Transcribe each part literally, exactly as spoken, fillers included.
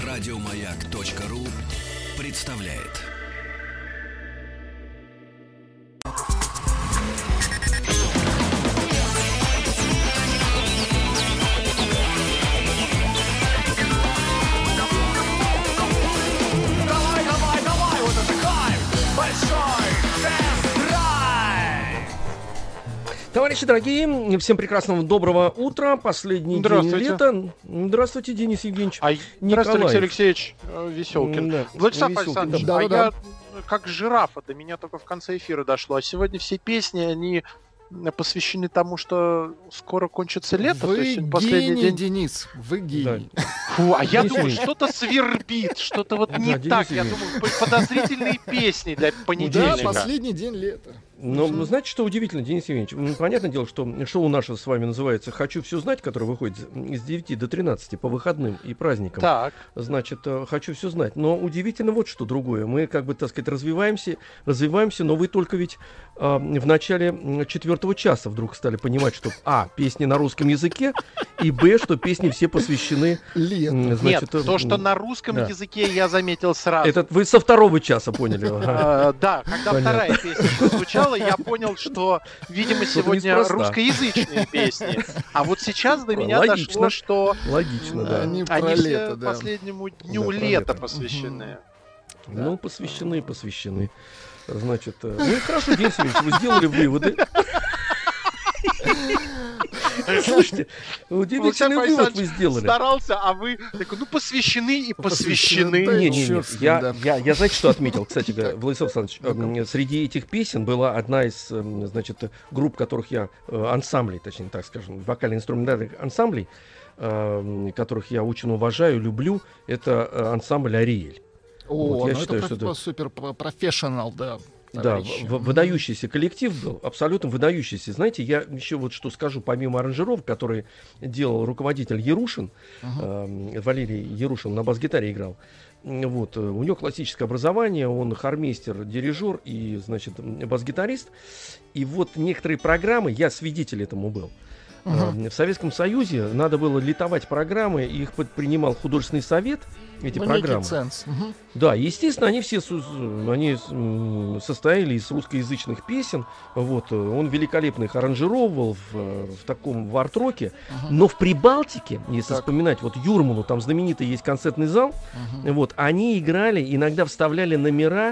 Радиомаяк.ру представляет. Давай, давай, давай, вот это кайф! Большой тест-драйв! Товарищи дорогие, всем прекрасного доброго утра. Последний день лета. Здравствуйте, Денис Евгеньевич. А, здравствуйте, Алексей Алексеевич э, Веселкин. Да, Владислав Веселкин, Александрович, да, а да, я да. как жирафа, до меня только в конце эфира дошло. А сегодня все песни, они посвящены тому, что скоро кончится лето. Вы то есть последний гений, день. Денис, вы гений. Фу, а я Денис думаю, Евгеньевич. что-то свербит, что-то вот не Да, Денис так. Я Евгеньевич. думаю, п- подозрительные песни для Да, понедельника. последний день лета. Но ну, знаете, что удивительно, Денис Евгеньевич? М, Понятное дело, что шоу наше с вами называется «Хочу все знать», которое выходит с девяти до тринадцати по выходным и праздникам. Так. Значит, э, хочу все знать. Но удивительно вот что другое. Мы, как бы, так сказать, развиваемся, развиваемся, но вы только ведь э, в начале м, четвертого часа вдруг стали понимать, что а, песни на русском языке, и б, что песни все посвящены... Лето. м, значит, Нет, э, то, что м, на русском да. языке я заметил сразу. Этот вы со второго часа поняли. Ага. А, да, когда Понятно. вторая песня прозвучала, я понял, что, видимо, сегодня неспроста. русскоязычные песни. А вот сейчас до меня Логично. дошло, что Логично, да. Они про они все лето, да. последнему дню Да, про лета лето. посвящены. Ну, посвящены, посвящены. Значит, э, ну и хорошо, Денис Евгеньевич, вы сделали выводы. Слушайте, удивительный Александр вывод вы Александрович сделали. старался, а вы такой, ну, посвящены и Посвящены, посвящены. да. Не, не, не. Чёрт с ним, Я, да. я, я, знаете, что отметил, кстати говоря, Владислав Александрович, эм, среди этих песен была одна из, эм, значит, групп, которых я, э, ансамблей, точнее так скажем, вокально-инструментальных ансамблей, эм, которых я очень уважаю, люблю, это э, ансамбль «Ариэль». О, Вот я ну считаю, это что про- это- супер про- профессионал, да. Да, товарищи. в- в- выдающийся коллектив был, абсолютно выдающийся. Знаете, я еще вот что скажу, помимо аранжировок, которые делал руководитель Ярушин, Мгм. э, Валерий Ярушин на бас-гитаре играл. М, Вот, э, у него классическое образование, он хормейстер, дирижер и, значит, м, бас-гитарист. И вот некоторые программы, я свидетель этому был. Мгм. Э, В Советском Союзе надо было литовать программы, и их принимал художественный совет, эти Ну, программы. некий ценз. Мгм. Да, естественно, они все су- они м, состояли из русскоязычных песен. Вот, э, он великолепно их аранжировал в, э, в таком в арт-роке. Мгм. Но в Прибалтике, если Так. вспоминать, вот Юрмалу, там знаменитый есть концертный зал, Мгм. вот, они играли, иногда вставляли номера,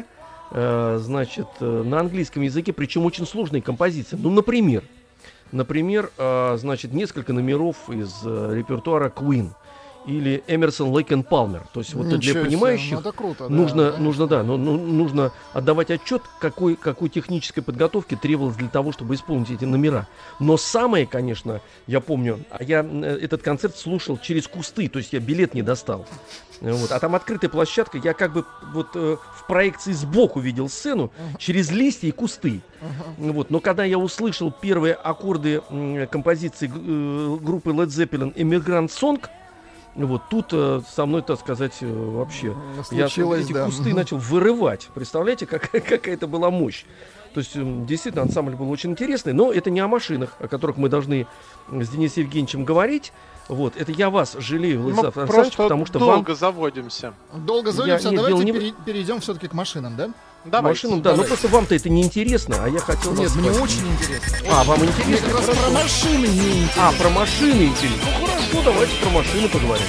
э, значит, э, на английском языке, причем очень сложные композиции. Ну, например, например, э, значит, несколько номеров из э, репертуара Queen или Эмерсон, Лейк и Палмер. То есть вот для Ничего себе, понимающих ну, это круто, да, нужно, конечно. нужно, да, но, ну, нужно отдавать отчет, какой, какой технической подготовки требовалось для того, чтобы исполнить эти номера. Но самое, конечно, я помню, а я м, э, этот концерт слушал через кусты, то есть я билет не достал. Э, Вот, а там открытая площадка, я как бы вот э, в проекции сбоку видел сцену через листья и кусты. Мгм. Вот, но когда я услышал первые аккорды м, композиции г- э, группы Led Zeppelin «Immigrant Song», вот тут э, со мной, так сказать, э, вообще М, я случилось, эти да. кусты начал вырывать. Представляете, как, какая это была мощь. То есть, м, действительно, ансамбль был очень интересный, но это не о машинах, о которых мы должны м, с Денисом Евгеньевичем говорить. Вот, это я вас жалею, Мы Владислав Александрович, просто потому что вам долго заводимся. Долго заводимся, Я- нет, давайте дело не в- пере- перейдем все-таки к машинам, да? Давайте. машинам, да, ну давайте. просто вам-то это не интересно, а я хотел Нет, вас мне спросить. очень интересно. А, вам Мне интересно? как раз Хорошо. про машины не интересно. А, про машины интересно. Ну хорошо, давайте про машины поговорим.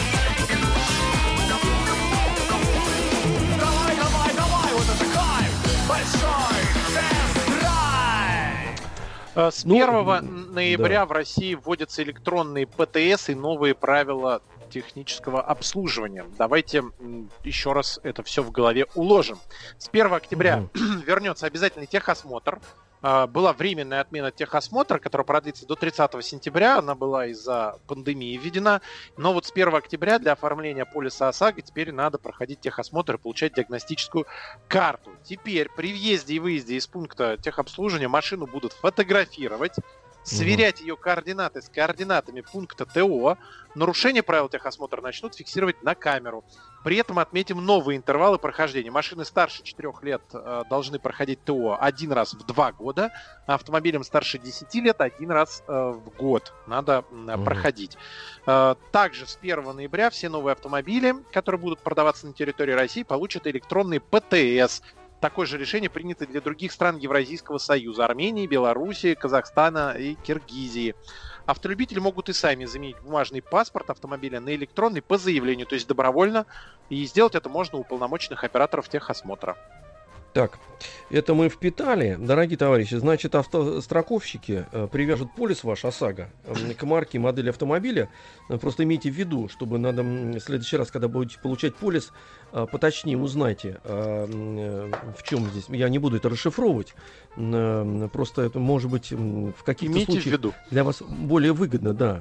Давай, давай, давай, вот это кайф! Большой тест-драйв! Э, С Ну, первого м, ноября да. в России вводятся электронные ПТС и новые правила технического обслуживания. Давайте м, еще раз это все в голове уложим. С первого октября вернется обязательный техосмотр. А, Была временная отмена техосмотра, которая продлится до тридцатого сентября. Она была из-за пандемии введена. Но вот с первого октября для оформления полиса ОСАГО теперь надо проходить техосмотр и получать диагностическую карту. Теперь при въезде и выезде из пункта техобслуживания машину будут фотографировать. сверять ее координаты с координатами пункта ТО. Нарушение правил техосмотра начнут фиксировать на камеру. При этом отметим новые интервалы прохождения. Машины старше четырёх лет э, должны проходить ТО один раз в два года, а автомобилям старше десяти лет один раз э, в год надо э, mm-hmm. проходить. Э, также с первого ноября все новые автомобили, которые будут продаваться на территории России, получат электронный ПТС. Такое же решение принято для других стран Евразийского союза: Армении, Белоруссии, Казахстана и Киргизии. Автолюбители могут и сами заменить бумажный паспорт автомобиля на электронный по заявлению, то есть добровольно, и сделать это можно у уполномоченных операторов техосмотра. Так, это мы впитали, дорогие товарищи. Значит, автостраховщики э, привяжут полис ваш ОСАГО э, к марке и модели автомобиля. Э, просто имейте в виду, чтобы надо в следующий раз, когда будете получать полис, э, поточнее узнайте, э, э, в чем здесь. Я не буду это расшифровывать. Э, просто это может быть в каких-то Имейте случаях в виду. Для вас более выгодно, да.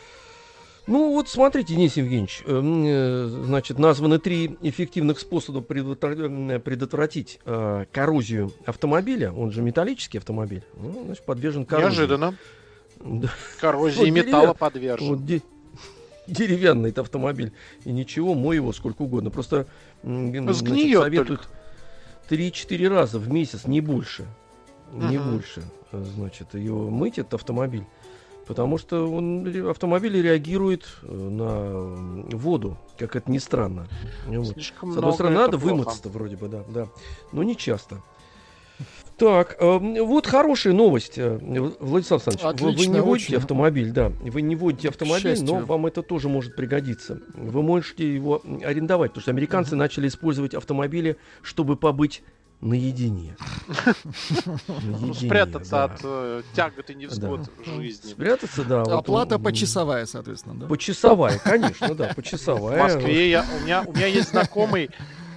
Ну вот смотрите, Денис Евгеньевич, э, значит, названы три эффективных способа предотвратить, предотвратить э, коррозию автомобиля. Он же металлический автомобиль, ну, значит, подвержен коррозии. Неожиданно. Да. Коррозии Вот металла деревя... подвержен. Вот де... Деревянный это автомобиль. И ничего, мой его сколько угодно. Просто м, значит, Сгниет советуют три-четыре раза в месяц, не больше. Не Мгм. больше. Значит, его мыть, этот автомобиль. Потому что он, автомобиль реагирует на воду, как это ни странно. Вот. Слишком С одной много, стороны, это надо плохо. вымыться-то вроде бы, да, да. Но не часто. Так, э, вот хорошая новость, э, Владислав Александрович. Вы, вы Отлично, не водите очень. автомобиль, да. Вы не водите К автомобиль, но счастью. вам это тоже может пригодиться. Вы можете его арендовать, потому что американцы Мгм. начали использовать автомобили, чтобы побыть наедине. Ну, Наедине, спрятаться да. от э, тягот и невзгод Да. жизни. Спрятаться, да. вот Оплата он, почасовая, соответственно, да? Почасовая, конечно, да, В почасовая. Москве я, у, меня, у меня есть знакомый,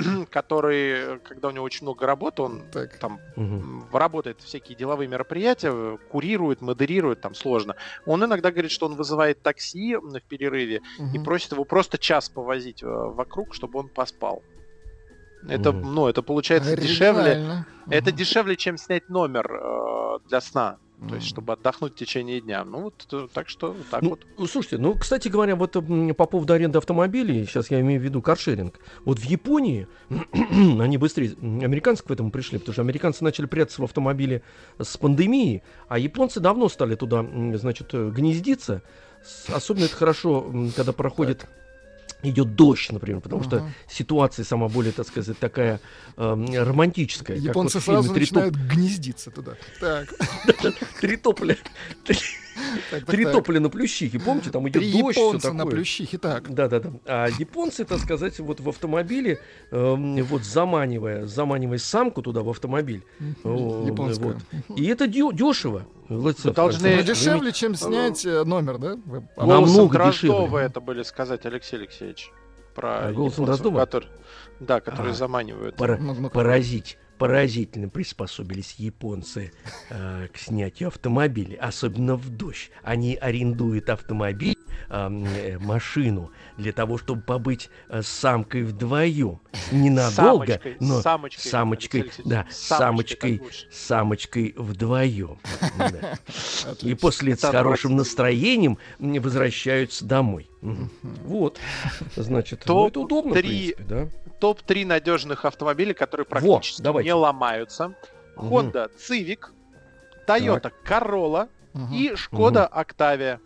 который, когда у него очень много работы, он Так. там Мгм. м, работает всякие деловые мероприятия, курирует, модерирует, там сложно. Он иногда говорит, что он вызывает такси в перерыве и Мгм. просит его просто час повозить э, вокруг, чтобы он поспал. Это, Мгм. ну, это получается дешевле. Оригинально. Это Мгм. дешевле, чем снять номер э, для сна. То есть, Мгм. чтобы отдохнуть в течение дня. Ну, вот, э, так что, вот так Ну, вот. слушайте, ну, кстати говоря, вот м, по поводу аренды автомобилей, сейчас я имею в виду каршеринг. Вот в Японии они быстрее, м, американцы к этому пришли, потому что американцы начали прятаться в автомобиле с пандемией, а японцы давно стали туда, м, значит, э, гнездиться. С- Особенно это хорошо, м, когда проходит, идет дождь, например, потому что Ага. ситуация сама более, так сказать, такая эм, романтическая. как Японцы вот в фильме сразу «Три топ- начинают гнездиться туда. Так. Три тополя, так, так, три так. тополя на Плющихе, помните, там идет Три дождь, все японца на такое. Плющихе. Так. Да, да, да. А японцы, так сказать, вот в автомобиле, эм, вот заманивая, заманивая самку туда в автомобиль, о, Японскую. вот. И это дё- дешево. Владислав должны- Ну, Александрович. дешевле, чем снять э, номер, да? Вы- Нам- Голосом намного Дроздова дешевле. это были сказать, Алексей Алексеевич. Про А, голосом японцев, Дроздова? который- да, которые А. заманивают. Пора- Ну, ну, поразить. Поразительно приспособились японцы э, к снятию автомобилей, особенно в дождь. Они арендуют автомобиль, э, э, машину, для того, чтобы побыть э, с самкой вдвоем. Ненадолго, Самочкой, но самочкой, самочкой, Алексей Алексеевич, да, самочкой, самочкой, так лучше. самочкой вдвоем. Да. И Отлично. после Это с хорошим отвратительно. настроением м, возвращаются домой. Мгм. Вот, значит, ну, Топ это удобно, в три принципе, да. топ три надежных автомобилей, которые практически давайте. не ломаются. Мгм. Honda Civic, Toyota Corolla Мгм. и Skoda Octavia.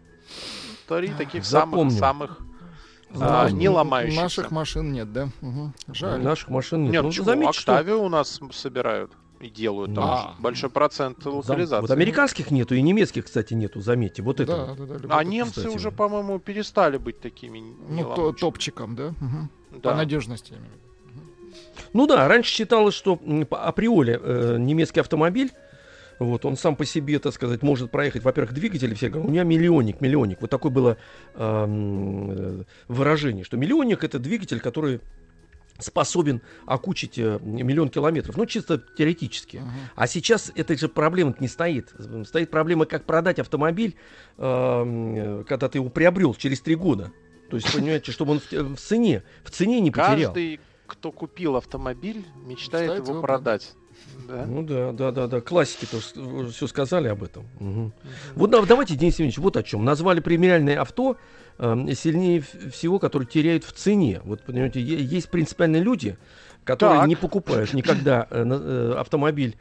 Три таких Запомню. самых самых а, Запомню. не ломающихся. Наших машин нет, да? Мгм. Жаль. Наших машин нет. Нет, Ну, почему? заметьте, что- Octavia у нас собирают и делают. Там Да. большой процент Зам- локализации. Вот американских нету и немецких, кстати, нету, заметьте. Вот это. Да, вот. да, да, любой А топ- немцы кстати, уже, да. по-моему, перестали быть такими не Ну, то- ломающими. топчиком, да? Мгм. Да. По надежности. я имею в виду. Ну да, раньше считалось, что м, по- априори э, немецкий автомобиль, вот, он сам по себе, так сказать, может проехать, во-первых, двигатели все говорят, у меня миллионник, миллионник. Вот такое было эм, э, выражение, что миллионник — это двигатель, который способен окучить э, миллион километров, ну, чисто теоретически. Мгм. А сейчас этой же проблемы не стоит. Стоит проблема, как продать автомобиль, эм, э, когда ты его приобрел через три года. То есть, понимаете, чтобы он в, в цене, в цене не потерял. Каждый, кто купил автомобиль, мечтает Мечтает его его продать. Да? Ну да, да, да, да. Классики тоже все сказали об этом. Мгм. Вот да, давайте, Денис Евгеньевич, вот о чем. Назвали премиальные авто э, сильнее в- всего, которые теряют в цене. Вот, понимаете, е- есть принципиальные люди, которые Так. не покупают никогда э, на- э, автомобиль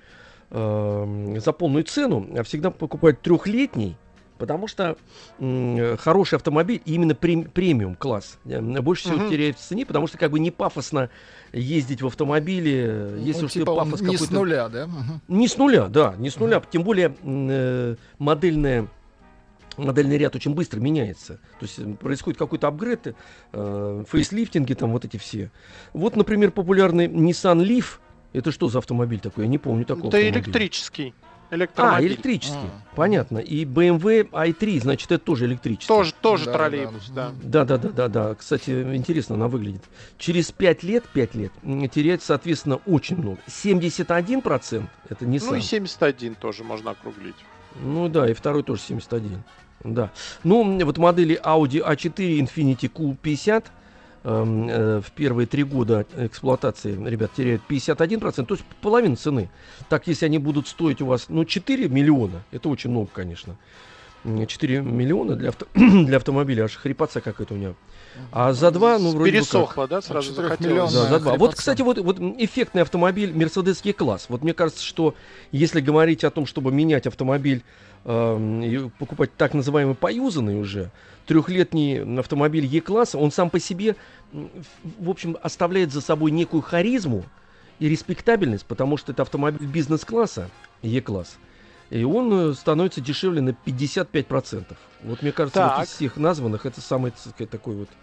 э, за полную цену, а всегда покупают трехлетний. Потому что м, хороший автомобиль, именно прем- премиум класс, э, больше всего Мгм. теряет в цене, потому что как бы не пафосно ездить в автомобиле, э, если Ну, уж типа ты он пафос не с какой-то. нуля, да? Мгм. Не с нуля, да, не с нуля. Тем более м, э, модельная, модельный ряд очень быстро меняется. То есть э, происходит какой-то апгрейд, э, фейслифтинги там вот эти все. Вот, например, популярный Nissan Leaf. Это что за автомобиль такой? Я не помню такого Это автомобиля. электрический. А, Электромобиль. электрический. А. Понятно. И бэ эм вэ ай три, значит, это тоже электрический. Тоже, тоже Да, да, троллейбус, да. да. Да, да, да, да, да. Кстати, интересно она выглядит. Через пять лет, пять лет м, теряет, соответственно, очень много. семьдесят один процент это Nissan. Ну и семьдесят один тоже можно округлить. Ну да, и второй тоже семьдесят один. Да. Ну, м, вот модели Audi а четыре, Infiniti кью пятьдесят эм, э, в первые три года эксплуатации, ребят, теряют пятьдесят один процент, то есть половину цены. Так, если они будут стоить у вас, ну, четыре миллиона, это очень много, конечно. М, четыре миллиона для, авто- для автомобиля, аж хрипаться какая-то у меня. А за два, ну, вроде бы как. Пересохло, да, сразу четырёх захотелось. миллионов. Да, за два. Вот, хрипотца. кстати, вот, вот м, эффектный автомобиль Mercedes E-класс. Вот мне кажется, что если говорить о том, чтобы менять автомобиль эм, и покупать так называемый поюзанный уже, трехлетний автомобиль E-класса, он сам по себе, м, в в общем, оставляет за собой некую харизму и респектабельность, потому что это автомобиль бизнес-класса, E-класс. И он э, становится дешевле на пятьдесят пять процентов. Вот мне кажется, вот Так. из всех названных это самый, так сказать, такой вот.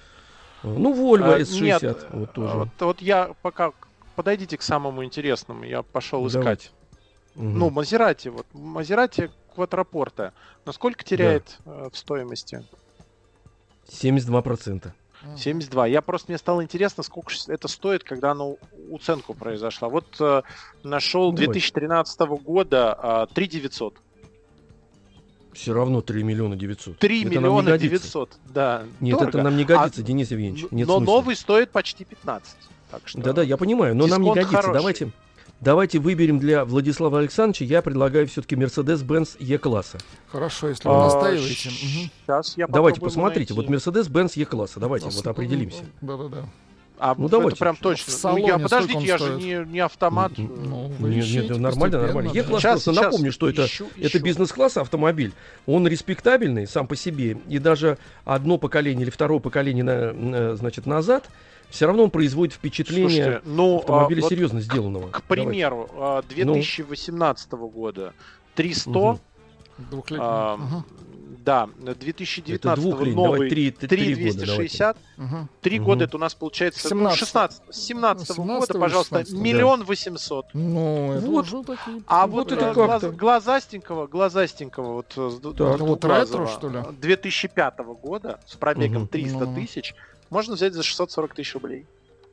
э, Ну, Volvo А, эс нет, шестьдесят. Вот тоже. Вот, вот я пока... Подойдите к самому интересному. Я пошел искать. Давайте. Мгм. Ну, Мазерати. Вот Мазерати Квадрапорта. Насколько теряет э, в стоимости? семьдесят два процента. семьдесят два. Я просто, мне стало интересно, сколько ж это стоит, когда оно уценку произошла. Вот э, нашел Давайте. две тысячи тринадцатого года э, три девятьсот. Все равно три миллиона девятьсот. три Это нам не миллиона годится. девятьсот. Да. Нет, дорого. это нам не годится, А, Денис Евгеньевич. Нет Но смысла. новый стоит почти пятнадцать. Так что... Да-да, я понимаю, но нам не дисконт годится. хороший. Давайте, давайте выберем для Владислава Александровича. Я предлагаю все-таки Mercedes-Benz E-класса. Хорошо, если вы А, настаиваете. Мгм. Сейчас я Давайте попробую посмотрите. Вот найти. Mercedes-Benz E-класса. Давайте Ос- вот определимся. Да-да-да. А, Ну, это давайте. прям В точно. салоне ну, я, сколько подождите, он я же стоит? не, не автомат. М, Ну, вы Нет, ищите нет, нормально, постепенно, нормально. да. E-класс, Сейчас, просто сейчас напомню, что это, ищу, это ищу. бизнес-класс автомобиль. Он респектабельный сам по себе. И даже одно поколение или второе поколение на- на- значит, назад, все равно он производит впечатление Слушайте, ну, автомобиля а, вот серьезно сделанного. к примеру, а, две тысячи восемнадцатого года триста, Мгм. Двухлетний. а, Ага. да, две тысячи Это девятнадцатого двухлетний. новый Давай три, три, три три двести года. Давайте. шестьдесят, Мгм. три Мгм. года это у нас получается, ну, семнадцатого. шестнадцать, с семнадцатого года, семнадцатого, пожалуйста, шестнадцатого, миллион восемьсот. Ну, это Вот. уже такие... А цифры. вот это э, как-то. глаз- глазастенького, глазастенького, вот, э, с ду- Так. с Это вот двухглазого, ретро, что ли? две тысячи пятого года с пробегом Мгм. триста Ну. тысяч можно взять за шестьсот сорок тысяч рублей.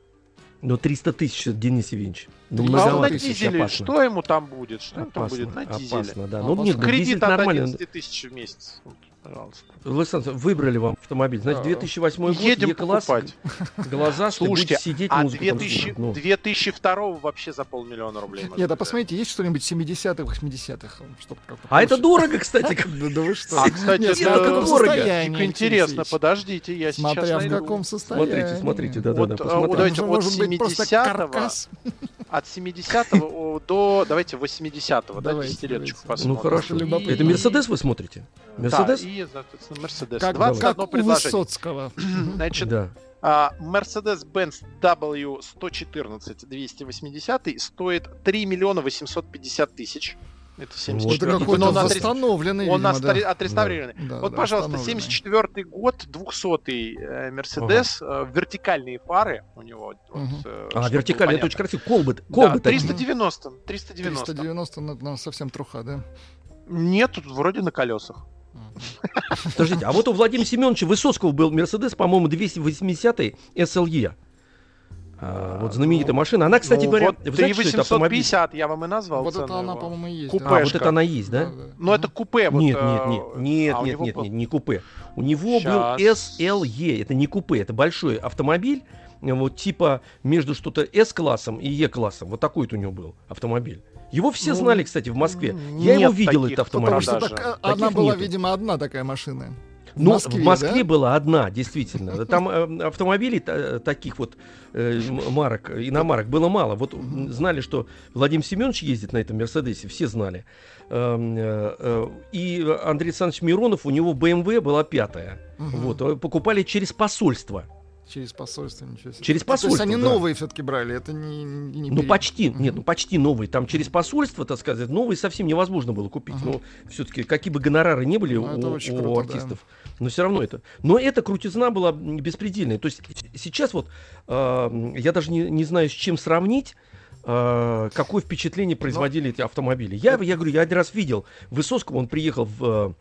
Но триста тысяч, Денис Евгеньевич. Ну, А он А он на многовато тысяч, дизеле, опасно. что ему там будет? Что ему там Опасно, будет на дизеле? опасно, да. А Ну, по нет, ну, Кредит дизель от нормально. одиннадцать тысяч в месяц. Вот, пожалуйста. Александр, выбрали вам автомобиль. Значит, Да. две тысячи восьмой год, Едем E-класс, покупать. глаза, что Слушайте, будете сидеть, А музыку там 2000, слушать. Ну, две тысячи второго вообще за полмиллиона рублей. можно Нет, а взять. посмотрите, есть что-нибудь семидесятых, восьмидесятых? Чтобы как-то А это получше- дорого, кстати. Да, да вы что? А, кстати, Нет, это смотря в каком дорого. состоянии, дико Алексей интересно. Алексеевич. Подождите, я сейчас Смотря в найду. каком состоянии. Смотрите, смотрите, да-да-да, Вот, а, посмотрите. давайте Там же от может быть просто семидесятого каркас. От семидесятого о- до, давайте, восьмидесятого, да, Давайте, десятилеточку давайте. посмотрим. Ну хорошо. любопытно. Это Мерседес вы смотрите? Да, Мерседес? и, соответственно, Мерседес. Как, двадцать как одно у предложение. Высоцкого. Значит, Да. а, Mercedes-Benz дабл ю сто четырнадцать двести восемьдесят стоит три миллиона восемьсот пятьдесят тысяч. Это семьдесят Вот Это четвёртый какой-то но он отре- восстановленный, он видимо, да. отре- отреставрированный. Да, Вот, да, пожалуйста, восстановленный. семьдесят четвёртый год, двухсотый э, Мерседес, э, вертикальные фары у него. вот, Мгм. э, А, чтобы вертикально, это понятно. очень красиво. Колбы, Да, колбы такие. триста девяносто, триста девяносто. триста девяносто, ну, ну, совсем труха, да? Нет, тут вроде на колесах. Подождите, а вот у Владимира Семеновича Высоцкого был Мерседес, по-моему, двести восьмидесятый эс эл и. А, вот знаменитая машина. Она, кстати Ну, говоря, вот вы знаете, что это три восемьсот автомобиль? пятьдесят я вам и назвал. Вот это цену она, его. по-моему, и есть. Купе. да. А, вот Пешка. это она есть, да? Но это купе. Вот, Нет, э, нет, нет, нет, а у нет, него нет, был- нет, не купе. У него Щас. был эс эл и, это не купе, это большой автомобиль, вот типа между что-то С-классом и Е-классом. Вот такой-то у него был автомобиль. Его все Ну, знали, кстати, в Москве. Я нет его видел, таких этот автомобиль. Потому что продажи. так, а, Таких она была, нету. видимо, одна такая машина. В Ну, Москве, в Москве да? была одна, действительно. Там э, автомобилей та- таких вот э, м- марок, иномарок было мало. Вот м, знали, что Владимир Семенович ездит на этом Мерседесе, все знали. Эм, э, э, И Андрей Александрович Миронов, у него бэ эм вэ была пятая. Мгм. Вот, э, покупали через посольство. Через посольство, ничего себе. Через То есть посольство, они да. новые все-таки брали, это не, не Ну, пере- почти, Мгм. нет, ну почти новый. Там через посольство, так сказать, новый совсем невозможно было купить. Ага. Ну, все-таки, какие бы гонорары не были Ну, у, это очень у круто, да. артистов, но все равно это. Но эта крутизна была м, беспредельная. То есть с- сейчас вот э, я даже не, не знаю, с чем сравнить. э, какое впечатление производили эти автомобили. Я, я говорю, я один раз видел Высоцкого, он приехал в, э,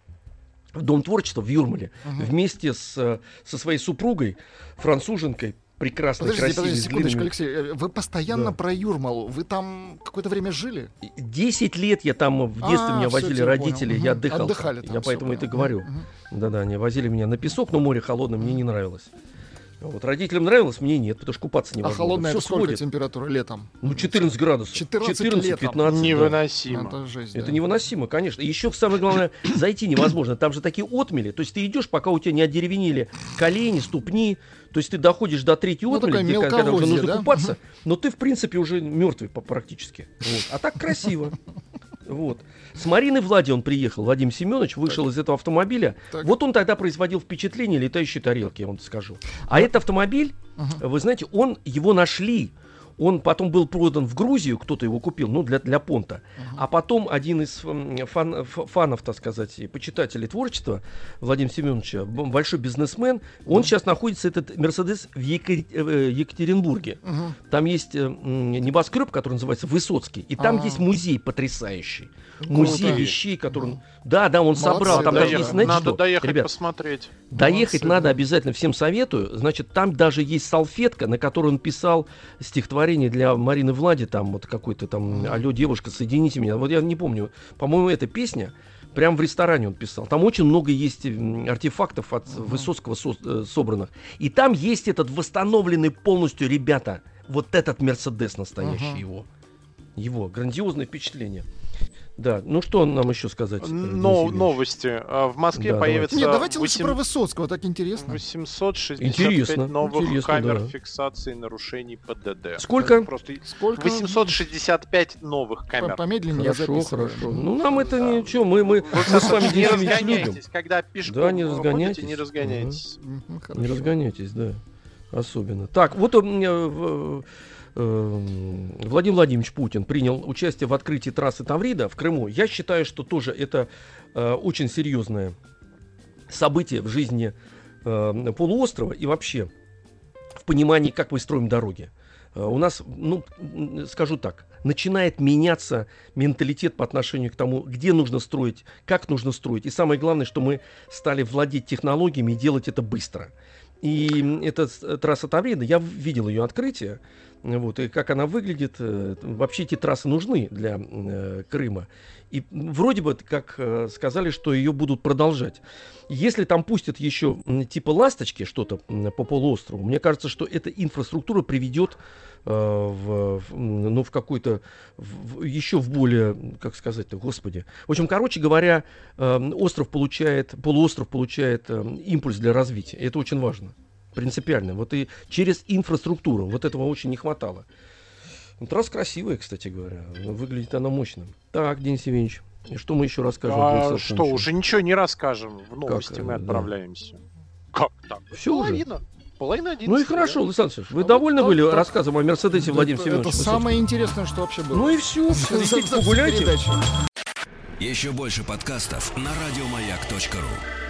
в Дом творчества в Юрмале Ага. вместе с, э, со своей супругой, француженкой, прекрасной, Подождите, красивой, подождите, с секундочку, длинными- Алексей. э, Вы постоянно Да. про Юрмалу. Вы там какое-то время жили? Десять лет я там в детстве, А, меня всё, возили теперь родители, понял. я Мгм. отдыхал. Отдыхали там. там, Я всё поэтому это понял. говорю. Мгм. Да-да, они возили меня на песок, но море холодное мне не нравилось. Вот родителям нравилось, мне нет, потому что купаться А невозможно. холодная Всё это сколько сводит. температура летом? Ну, четырнадцать градусов. четырнадцать летом. пятнадцать, да. Невыносимо. Это жесть, Это да. невыносимо, конечно. Еще самое главное, зайти невозможно. Там же такие отмели. То есть ты идешь, пока у тебя не одеревенели колени, ступни. То есть ты доходишь до третьей Ну, отмели, такое где, когда уже мелководье, нужно да? купаться, но ты, в принципе, уже мертвый по- практически. Вот. А так красиво. Вот. С Мариной Влади он приехал, Владимир Семенович вышел из этого автомобиля. Так. Вот он тогда производил впечатление летающей тарелки, я вам скажу. А этот автомобиль, Ага. вы знаете, он, его нашли. Он потом был продан в Грузию, кто-то его купил, ну, для, для понта. А потом один из м, фан- ф- фанов, так сказать, и почитателей творчества Владимира Семеновича, б- большой бизнесмен, он сейчас находится, этот Мерседес, в Екатери- э, Екатеринбурге. Мгм. Там есть э, м, небоскреб, который называется Высоцкий, и там А. есть музей потрясающий. Музей Круто. вещей, который он... Да, да, он Молодцы, собрал. Там да, даже я- есть, знаете Надо что? доехать Ребят, посмотреть. доехать Молодцы, надо да. обязательно, всем советую. Значит, там даже есть салфетка, на которой он писал стихотворение для Марины Влади, там вот какой-то там «Алло, девушка, соедините меня». Вот я не помню, по-моему, эта песня, прям в ресторане он писал. Там очень много есть м, артефактов от Высоцкого со- э, собранных. И там есть этот восстановленный полностью, ребята, вот этот Мерседес настоящий Ага. его. Его, грандиозное впечатление. Да, ну что нам еще сказать? э, Денис Но, Евгеньевич? новости. А, В Москве Да, появится Нет, давайте лучше восемь- про Высоцкого, так интересно. восемьсот шестьдесят пять Интересно, новых интересно, камер да. фиксации нарушений ПДД. Сколько? Это Просто Сколько? восемьсот шестьдесят пять новых По- камер. Помедленнее я Хорошо, записываю. хорошо. Ну, нам это ничего, мы, мы, Вы, мы с вами, не Денис Евгеньевич, любим. разгоняйтесь, когда пешком Да, не ходите, разгоняйтесь. не разгоняйтесь. Мгм, Не хорошо. разгоняйтесь, да. Особенно. Так, вот у меня, э, э, Владимир Владимирович Путин принял участие в открытии трассы Таврида в Крыму. Я считаю, что тоже это э, очень серьезное событие в жизни э, полуострова и вообще в понимании, как мы строим дороги. Э, У нас, ну, м, скажу так, начинает меняться менталитет по отношению к тому, где нужно строить, как нужно строить. И самое главное, что мы стали владеть технологиями и делать это быстро. И эта с- трасса Таврида, я в- видел ее открытие, вот, и как она выглядит. э, Вообще эти трассы нужны для э, Крыма. И вроде бы, как э, сказали, что ее будут продолжать. Если там пустят еще м, типа ласточки что-то м, по полуострову, мне кажется, что эта инфраструктура приведет э, в, в, м, ну, в какой-то, в- в- еще в более, как сказать-то, господи. В общем, короче говоря, э, остров получает, полуостров получает э, импульс для развития. И это очень важно. Принципиально. Вот и через инфраструктуру. Вот этого очень не хватало. Ну, трасса красивая, кстати говоря. Выглядит она мощно. Так, Денис Евгеньевич, и что мы еще расскажем? А что, уже ничего не расскажем. В новости Как, мы э, да. отправляемся. Как так? Все уже? Половина. Половина Ну и одиннадцатого, хорошо, да? Александр Алексеевич, вы А довольны вот были так, так. рассказом о Мерседесе Владимира Это, Семеновича это Высоцкого? самое интересное, что вообще было. Ну и все, За- за- идите за погуляйте. передачу. Еще больше подкастов на радиомаяк точка ру.